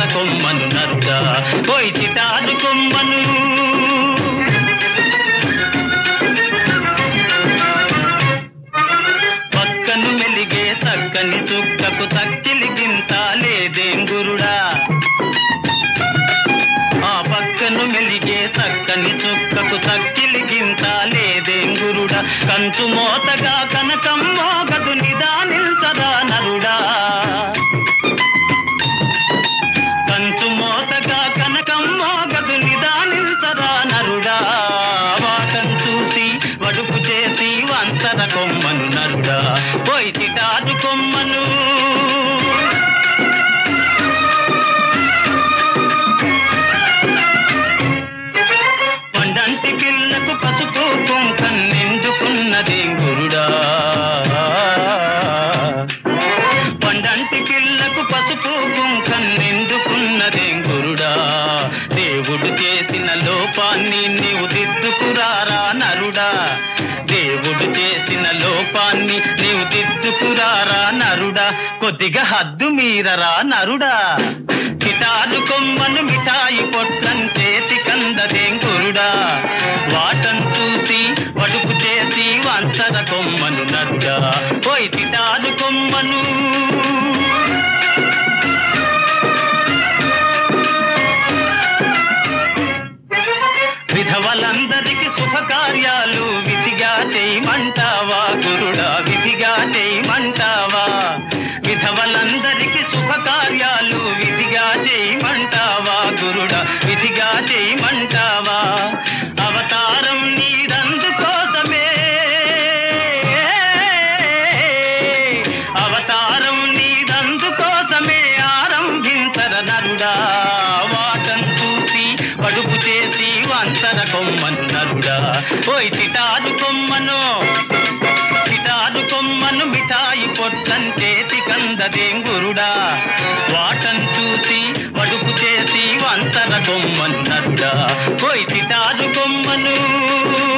కొమ్మను నరుడా పోయి చిటారు కొమ్మను. పక్కను మెలిగే చక్కని చుక్కకు తక్కిలి గింత లేదేం గురుడా, ఆ పక్కను మెలిగే చక్కని చుక్కకు తక్కిలి గింత లేదేం గురుడా. కంచు మోతగా కనకం మోగదు నిదానించరా నరుడా, కంచు మోతగా కనకం మోగదు నిదానించరా నరుడా. వాటం చూసి వడుపు చేసి వంచర కొమ్మను నరుడా పోయి చిటారు కొమ్మను. పండంటి పిల్లకు పసుపు కుంకం నిండుకున్నదేం గురుడా, పండంటి పిల్లకు పసుపు కుంకం నిండుకున్నదేం గురుడా. దేవుడు చేసిన లోపాన్ని నీవు దిద్దుకురారా నరుడా, దేవుడు చేసిన లోపాన్ని నీవు దిద్దుకురారా నరుడా. కొద్దిగా హద్దు మీరరా నరుడా, చిటారు కొమ్మను మిఠాయి పొట్లం చేతి కందదేం గురుడా. వాటం చూసి వడుపు చేసి వంచర కొమ్మను నరుడా పోయి చిటారు కొమ్మను. విధవలందరికి శుభకార్యాలు విధిగా చేయమంటావా గురుడా, విధిగా చేయమంటావా. విధవలందరికి శుభకార్యాలు విధిగా చేయమంటావా గురుడా, విధిగా చేయమంటావా. అవతారం నీదందుకోసమే, అవతారం నీదందుకోసమే ఆరంభించర నరుడా. వాటం చూసి వడుపు చేసి వంచర కొమ్మను నరుడా పోయి చిటారు కొమ్మను. చిటారు కొమ్మను మిఠాయి పొట్లం చేతి కందదేం గురుడా, వాటం చూసి వడుపు చేసి వంచర కొమ్మను నరుడా పోయి చిటారు కొమ్మను.